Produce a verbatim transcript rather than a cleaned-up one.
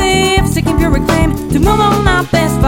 live, seeking pure acclaim, to move on our best